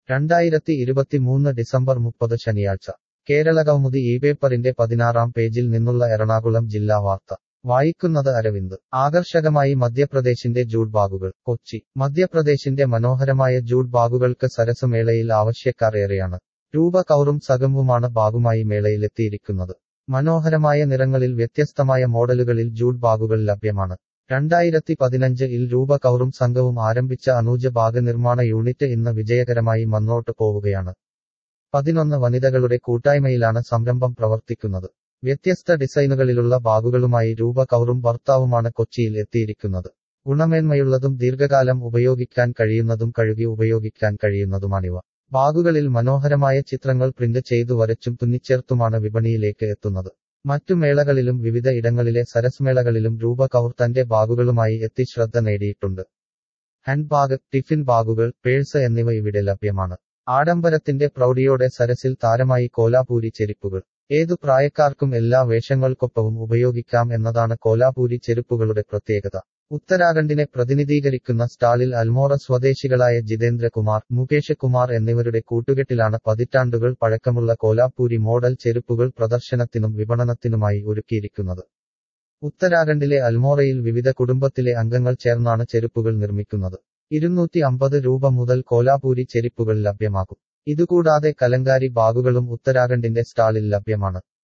2023 December 30 ശനിയാഴ്ച കേരളകൗമുദി ഈ പേപ്പറിന്റെ 16-ാം പേജിൽ നിന്നുള്ള എറണാകുളം ജില്ലാ വാർത്ത വായിക്കുന്നത് അരവിന്ദ്. ആകർഷകമായി മധ്യപ്രദേശിന്റെ ജൂട്ട് ബാഗുകൾ. കൊച്ചി. മധ്യപ്രദേശിന്റെ മനോഹരമായ ജൂട്ട് ബാഗുകൾക്ക് സരസ് മേളയിൽ ആവശ്യക്കാർ ഏറെയാണ്. രൂപ കൗറും സഗമുമാണ് ബാഗുമായി മേളയിലെത്തിയിരിക്കുന്നത്. മനോഹരമായ നിറങ്ങളിൽ വ്യത്യസ്തമായ മോഡലുകളിൽ ജൂട്ട് ബാഗുകൾ ലഭ്യമാണ്. 2015-ൽ രൂപ കൗറും സംഘവും ആരംഭിച്ച അനൂജ് ബാഗ് നിർമ്മാണ യൂണിറ്റ് ഇന്ന് വിജയകരമായി മുന്നോട്ട് പോവുകയാണ്. 11 വനിതകളുടെ കൂട്ടായ്മയിലാണ് സംരംഭം പ്രവർത്തിക്കുന്നത്. വ്യത്യസ്ത ഡിസൈനുകളിലുള്ള ബാഗുകളുമായി രൂപ കൗറും ഭർത്താവുമാണ് കൊച്ചിയിൽ എത്തിയിരിക്കുന്നത്. ഗുണമേന്മയുള്ളതും ദീർഘകാലം ഉപയോഗിക്കാൻ കഴിയുന്നതും കഴുകി ഉപയോഗിക്കാൻ കഴിയുന്നതുമാണിവ. ബാഗുകളിൽ മനോഹരമായ ചിത്രങ്ങൾ പ്രിന്റ് ചെയ്തു വരച്ചും തുന്നിച്ചേർത്തുമാണ് വിപണിയിലേക്ക് എത്തുന്നത്. മറ്റു മേളകളിലും വിവിധ ഇടങ്ങളിലെ സരസ് മേളകളിലും രൂപ കൗർ തന്റെ ബാഗുകളുമായി എത്തി ശ്രദ്ധ നേടിയിട്ടുണ്ട്. ഹാൻഡ് ബാഗ്, ടിഫിൻ ബാഗുകൾ, പേഴ്സ് എന്നിവ ഇവിടെ ലഭ്യമാണ്. ആഡംബരത്തിന്റെ പ്രൗഢിയോടെ സരസിൽ താരമായി കോലാപൂരി ചെരുപ്പുകൾ. ഏതു പ്രായക്കാർക്കും എല്ലാ വേഷങ്ങൾക്കൊപ്പവും ഉപയോഗിക്കാം എന്നതാണ് കോലാപൂരി ചെരുപ്പുകളുടെ പ്രത്യേകത. ഉത്തരാഖണ്ഡിനെ പ്രതിനിധീകരിക്കുന്ന സ്റ്റാളിൽ അൽമോറ സ്വദേശികളായ ജിതേന്ദ്ര കുമാർ, മുകേഷ് കുമാർ എന്നിവരുടെ കൂട്ടുകെട്ടിലാണ് പതിറ്റാണ്ടുകൾ പഴക്കമുള്ള കോലാപൂരി മോഡൽ ചെരുപ്പുകൾ പ്രദർശനത്തിനും വിപണനത്തിനുമായി ഒരുക്കിയിരിക്കുന്നത്. ഉത്തരാഖണ്ഡിലെ അൽമോറയിൽ വിവിധ കുടുംബത്തിലെ അംഗങ്ങൾ ചേർന്നാണ് ചെരുപ്പുകൾ നിർമ്മിക്കുന്നത്. 250 രൂപ മുതൽ കോലാപൂരി ചെരുപ്പുകൾ ലഭ്യമാകും. ഇതുകൂടാതെ കലങ്കാരി ബാഗുകളും ഉത്തരാഖണ്ഡിന്റെ സ്റ്റാളിൽ ലഭ്യമാണ്.